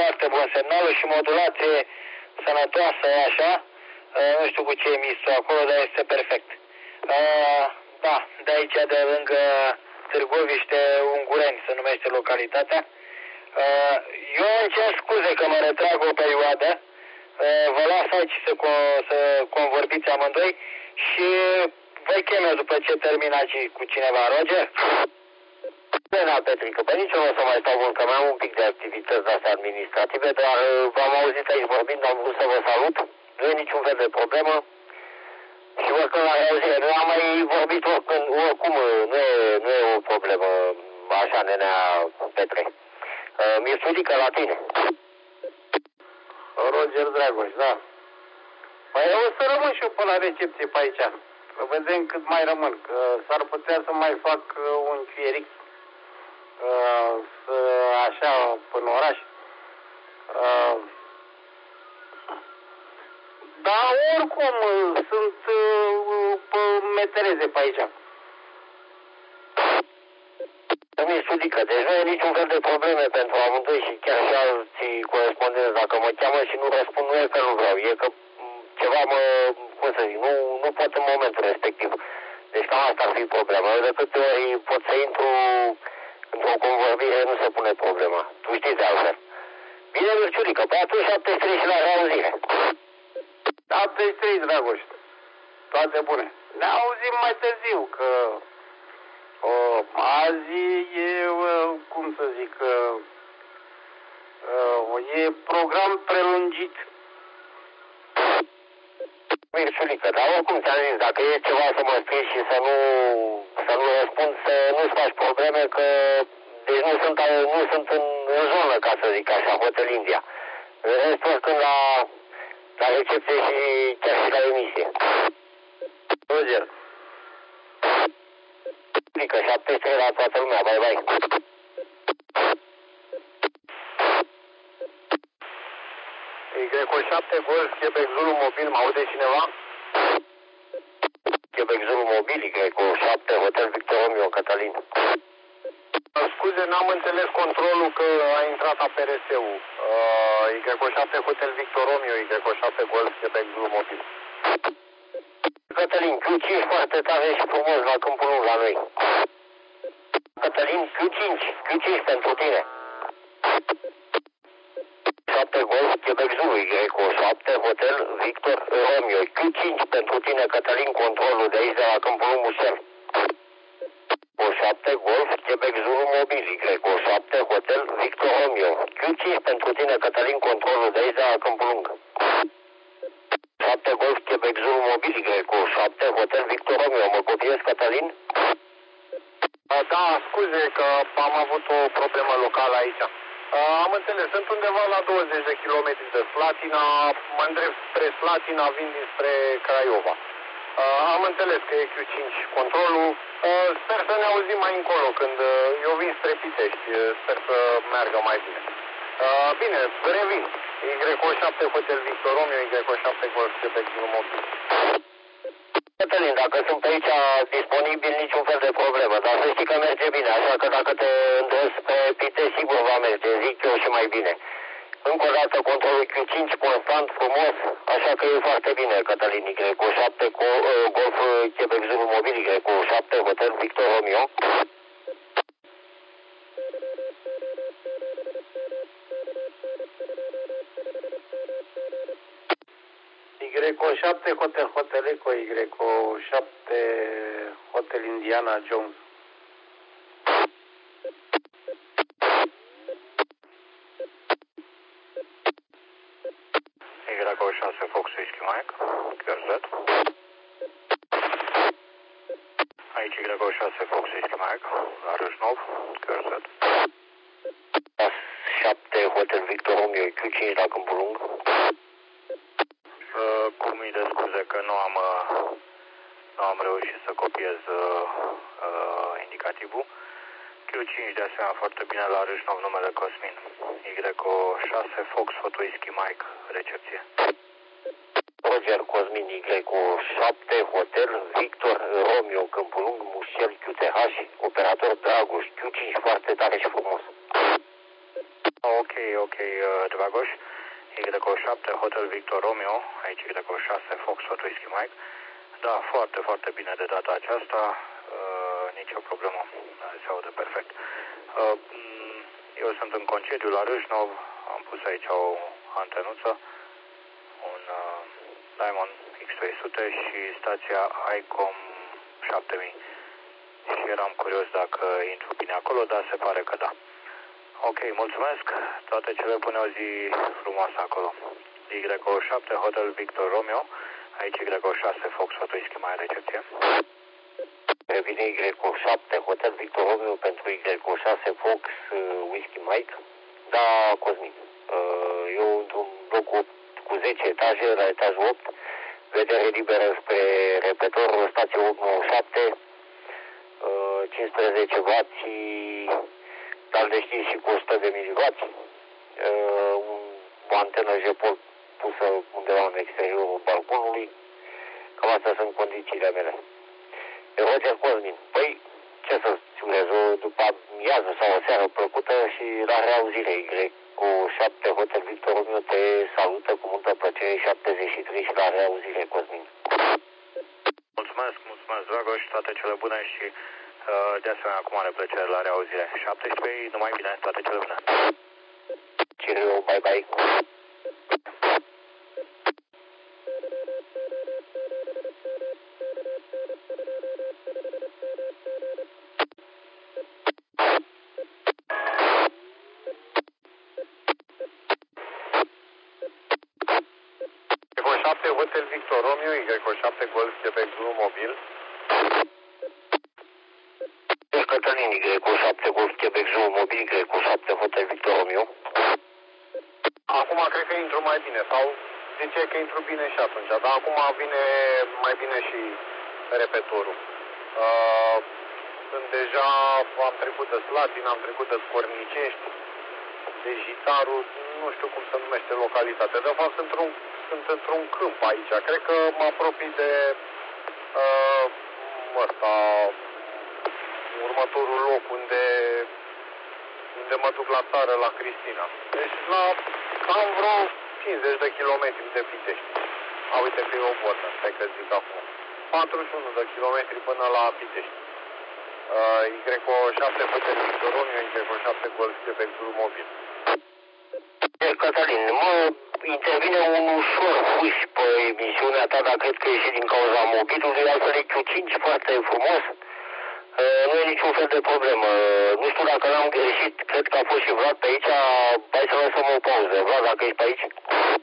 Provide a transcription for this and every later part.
foarte bun semnalul și modulație sănătoasă, așa. Nu știu cu ce emis acolo, dar este perfect. Da, de aici, de lângă Târgoviște, Ungureni, se numește localitatea. Eu îmi cer scuze că mă retrag o perioadă. Vă las aici să convorbiți amândoi și vă chem eu după ce termin aici cu cineva. Roger? Da, Petrică, pe nici nu o să mai stau mult, că mai am un pic de activități astea administrative, dar v-am auzit aici vorbind, am vrut să vă salut, nu e niciun fel de problemă și oricând la reauzire, noi am mai vorbit oricum, nu e o problemă, așa, nenea Petre. Mi-e studică la tine. Roger Dragoș, da. Păi o să rămân și eu pe la recepție pe aici, să vedem cât mai rămân, că s-ar putea să mai fac un chieric. Așa, până oraș. Dar oricum sunt metereze pe aici. Mi-e studică, deci nu e niciun fel de probleme pentru amândoi și chiar și alții corespondenți. Dacă mă cheamă și nu răspund, nu e că nu vreau, e că ceva cum să zic, nu pot în momentul respectiv. Deci cam asta ar fi problema. Eu de câte ori pot să intru într-o convorbire, nu se pune problema. Tu știi de altfel. Bine, Mirciurică, pe atunci 73 și la reauzire. 73, Dragoș. Toate bune. Ne auzim mai târziu, că azi e, cum să zic, e program prelungit. Mirciulică, dar oricum ți-am zis, dacă e ceva să mă scrii și să nu răspund, să nu-ți faci probleme, că deci nu sunt în zonă, ca să zic așa, Hotel India. Restul oricând la recepție și chiar și la emisie. Roger. Mică, 73 la toată lumea, bye bye. Y7 Golf, Quebec Zulu Mobil, mă aude cineva? Quebec Zulu Mobil, Y7, Hotel Victor Romeo, Cătălin. Scuze, n-am înțeles controlul că a intrat APRS-ul. Y7 Hotel Victor Romeo, Y7 Golf, Quebec Zulu Mobil. Cătălin, Q5 foarte tare și frumos la Câmpul Lung la noi. Cătălin, Q5 pentru tine. 7 Golf, Quebec Zulu, Y7, Hotel Victor Romeo. Q5 pentru tine, Cătălin, controlul de aici de la Câmpul Lung Mușel. 7 Golf, Quebec Zulu Mobil, Y7, Hotel Victor Romeo. Q5 pentru tine, Cătălin, controlul de aici de la Câmpul Lung. 7 Golf, Quebec Zulu Mobil, Y7, Hotel Victor Romeo. Mă copiez, Cătălin? Da, scuze că am avut o problemă locală aici. Am înțeles, sunt undeva la 20 de kilometri de Slatina, mă îndrept spre Slatina, vin dinspre Craiova. Am înțeles că e Q5 controlul. Sper să ne auzim mai încolo când eu vin spre Pitești. Sper să meargă mai bine. Bine, revin. Y7 Hotel Victor Romeo, Y7 Golf Quebec Zulu Mobil. Cătălin, dacă sunt pe aici disponibil, niciun fel de problemă, dar să știi că merge bine, așa că dacă te îndrezi pe Pitești, sigur va merge, zic eu și mai bine. Încă o dată controlul Q5 constant, frumos, așa că e foarte bine, Cătălin, Y7 Golf Quebec Zulu Mobil, Y7 Hotel Victor Romeo. Y7 Hotel Eco, Y7 Hotel Indiana Jones. Y6 Fox Whisky Mike, QRZ. Aici Y6 Fox Whisky Mike, la Râșnov, QRZ. 7 Hotel Victor Romeo, Q5 la Câmpul Lung. Cu mii de scuze că nu am reușit să copiez indicativul. Q5 de asemenea foarte bine la Râșnov, numele Cosmin. Y6 Fox Hot Whisky Mike, recepție. Roger Cosmin, Y7 Hotel Victor Romeo, Câmpul Lung, Mușel, QTH, operator Dragoș, Q5 foarte tare și frumos. ok, Dragoș. Y7, Hotel Victor Romeo, aici Y6, Fox, Whisky Mike. Da, foarte, foarte bine de data aceasta, nicio problemă, se aude perfect. Eu sunt în concediu la Râșnov, am pus aici o antenuță, un Diamond X300 și stația ICOM 7000. Și eram curios dacă intru bine acolo, dar se pare că da. Ok, mulțumesc, toate cele bune, o zi frumoasă acolo. Y7, Hotel Victor Romeo, aici Y6, Fox, Whisky, mai recepție. Revine Y7, Hotel Victor Romeo pentru Y6, Fox, Whisky Mike. Da, Cosmin, eu într-un bloc cu 10 etaje, la etajul 8, vedere liberă spre repetor, stație 897, 15W, dal de știri și cu 100 de mW, o antenă JPOL pusă undeva în exteriorul balconului. Cam astea sunt condițiile mele. Roger Cosmin, păi ce să-ți urez, după amiază sau o seară plăcută și la reauzire. Y7 Hotel Victor Romeo te salută cu multă plăcere, 73 și la reauzire, Cosmin. Mulțumesc, Dragoș, toate cele bune și de asemenea cu mare plăcere la reauzire. 73, numai bine, toate cele bune. Cheerio, bye bye. Y7 Hotel Victor Romeo, Y7 Golf Quebec Blue Mobil. Cătălin, Y7 Golf Quebec Zoo Mobil, Y7 Hotel Victor Romeo. Acum cred că intru mai bine, sau zice că intru bine și atunci, dar acum vine mai bine și repetorul. Sunt deja, am trecut de Slatin, am trecut de Scornicești, de Jitarul, nu știu cum se numește localitatea. De fapt sunt într-un câmp aici, cred că mă apropii de următorul loc unde mă duc la țară, la Cristina. Deci la cam vreo 50 de kilometri de Pitești. Uite că e o bornă, stai că zic acum. 41 de kilometri până la Pitești. Y7 Hotel Victor Romeo, Y7 Golf Quebec Blue Mobil. Cătălin, intervine un ușor huș pe emisiunea ta, dar cred că e și din cauza mobilului, altfel e Q5 foarte frumos. Nu e niciun fel de problemă. Nu știu dacă n-am greșit, cred că a fost și Vlad pe aici. Hai să lăsăm o pauză. Vlad, dacă ești pe aici.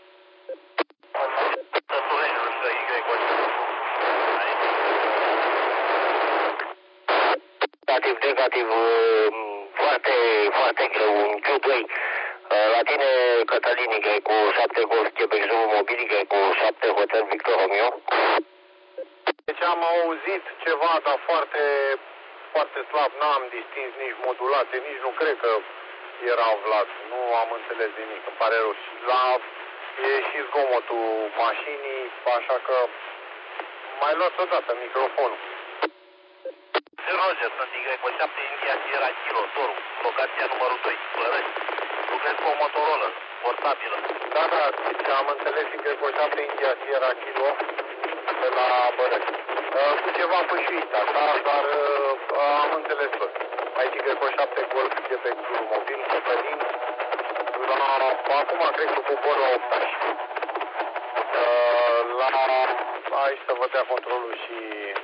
Negativ, foarte, foarte greu, un Q2. La tine, Cătălin, Y7 Golf Quebec Zoo Mobil, Y7 Hotel Victor Romeo. Deci am auzit ceva, dar foarte, foarte slab, n-am distins nici modulație, nici nu cred că era Vlad, nu am înțeles nimic, îmi pare rău. E și zgomotul mașinii, așa că mai luați odată microfonul. Roger, sunt Y7 India Sierra Kilo, Toru, locația numărul 2, Plărești. Lucrez cu o Motorola, portabilă. Da, deci am înțeles Y7 India Sierra Kilo de la Bărăși. Cu ceva pășuit, așa, dar am înțeles tot. Aici Y7 Golf Quebec Blue Mobil, Cătălin, acum cred că cobor la 8 ani. Aici să vă dea controlul și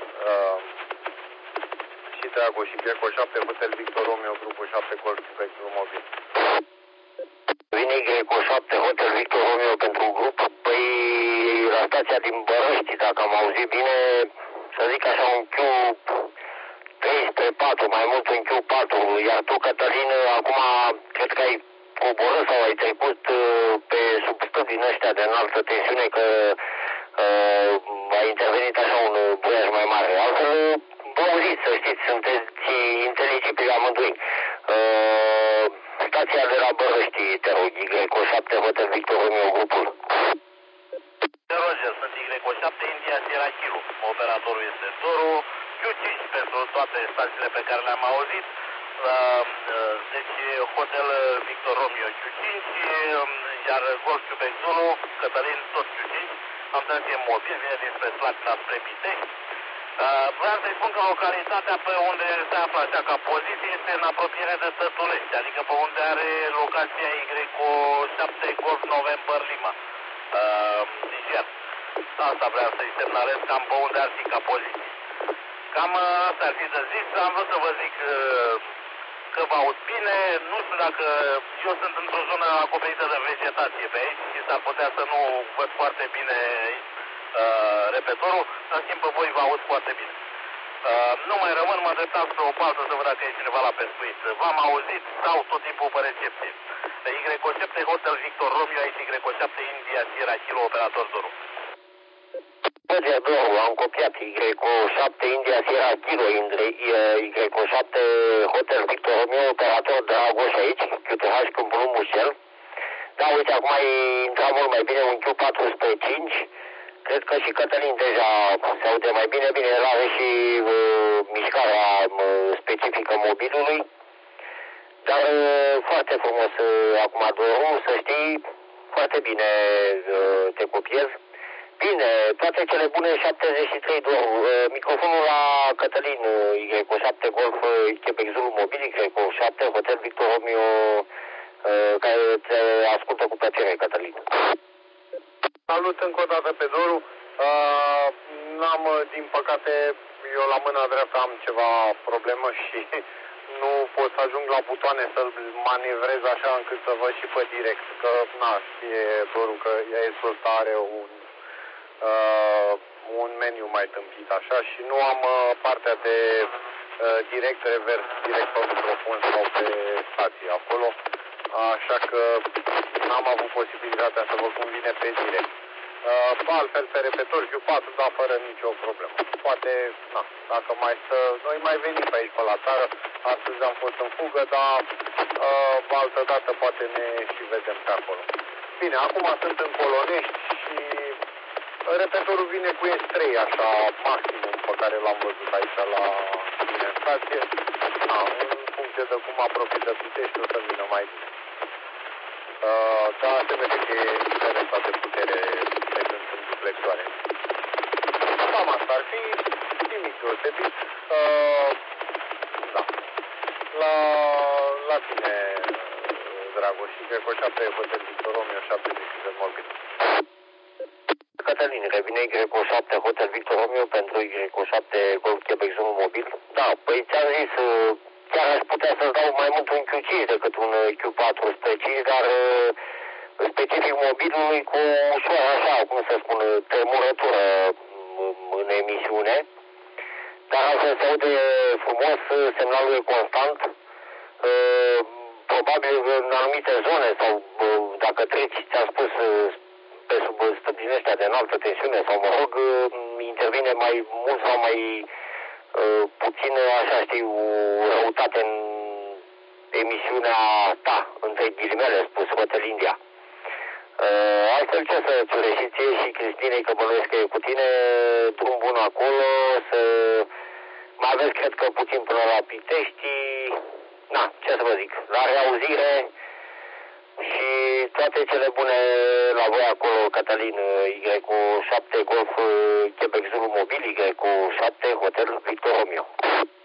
Dragoș și Y7 Hotel Victor Romeo, grupul 7 Golf Quebec Blue Mobil. Vine Y7 Hotel Victor Romeo pentru grup, păi la stația din Bărăști, dacă am auzit bine, să zic așa un Q3 spre 4, mai mult un Q4, iar tu, Cătălin, acum cred că ai coborât sau ai trecut pe sub stări din ăștia de înaltă tensiune, că a intervenit așa un buiaj mai mare. Altfel, vă auziți, să știți, sunteți inteligibili amândoi. Stația de la Bărăști, te rog, Y7 Hotel Victor Romeo, grupul. Roger, sunt Y7 India Sierra Kilo. Operatorul este Toru, Q5 pentru toate stațiile pe care le-am auzit. Deci Hotel Victor Romeo Q5, iar Golf Quebec Zulu, Cătălin tot Q5, am înțeles că e mobil, vine dinspre Slatina spre Pitești. Vreau să-i spun că localitatea pe unde se află așa ca poziție este în apropiere de Tătulești, adică pe unde are locația Y7 Golf November Lima, Niger. Asta vreau să-i semnalez cam pe unde ar fi ca poziție. Cam asta ar fi de zis. Am vrut să vă zic că vă aud bine. Nu știu dacă eu sunt într-o zonă acoperită de vegetație pe aici și s-ar putea să nu văd foarte bine repetorul, în schimb pe voi vă aud foarte bine. Nu mai rămân, mă îndreptam spre o pauză să văd dacă e cineva la pescuit. V-am auzit sau tot timpul pe recepție. Y7 Hotel Victor Romeo, aici Y7 India Sierra Kilo, operator Doru. Roger Doru, am copiat Y7 India Sierra Kilo, Y7 Hotel Victor Romeo, operator Dragoș aici, QTH Câmpul Mușel. Da, uite, acum ai intrat mult mai bine un Q4 spre 5. Cred că și Cătălin deja se aude mai bine. Bine, el are și mișcarea specifică mobilului. Dar foarte frumos acum Doru, să știi, foarte bine te copiez. Bine, toate cele bune, 73 Doru. Microfonul la Cătălin, Y7 Golf Quebec Zulu Mobil, Y7 Hotel Victor Romeo, care te ascultă cu plăcere, Cătălin. Salut încă o dată pe Doru. N-am, din păcate, eu la mâna dreaptă am ceva problemă și nu pot să ajung la butoane să-l manevrez așa încât să văd și pe direct. Că, na, știe Doru că Iaesul ăsta are un meniu mai tâmpit așa și nu am partea de direct revers, direct pe microfon sau pe stație acolo. Așa că n-am avut posibilitatea să vă cum vine pe direct. Altfel pe repetor Q4, dar fără nicio problemă. Poate, na, dacă mai stă, noi mai venim pe aici pe la țară, astăzi am fost în fugă, dar altă dată poate ne și vedem pe acolo. Bine, acum sunt în Colonești și repetorul vine cu S3, așa, maximum pe care l-am văzut aici la mine în stație. Na, în funcție de cum apropii de Pitești, o să vină mai bine. Dar se vede că e diferența de putere pe când sunt duplexoare. Cam asta ar fi, nimic deosebit. Da. La tine, Dragoș, Y7 Hotel Victor Romeo 70 de mobil. Cătălin, revine Y7 Hotel Victor Romeo pentru Y7 Golf Quebec Zulu Mobil. Da, păi ți-am zis, chiar aș putea să-ți dau mai mult un Q5 decât un Q4 spre 5, dar specific mobilului cu ușor așa, cum să spun, tremurătură în emisiune. Dar altfel se aude frumos, semnalul e constant. Probabil în anumite zone sau dacă treci, ți-am spus, pe sub stâlpi din ăștia de înaltă tensiune sau mă rog, intervine mai mult sau mai puțin, așa știu, răutate în emisiunea ta, între ghilimele spus, Hotel India. Altfel ce să-ți ureși ție și Cristinei, că bănuiesc că e cu tine, drum bun acolo, să mai aveți, cred că, puțin până la Pitești. Na, ce să vă zic, la reauzire și toate cele bune la voi acolo, Cătălin, Y7 Golf Quebec Zulu Mobil, Y7 Hotel Victor Romeo.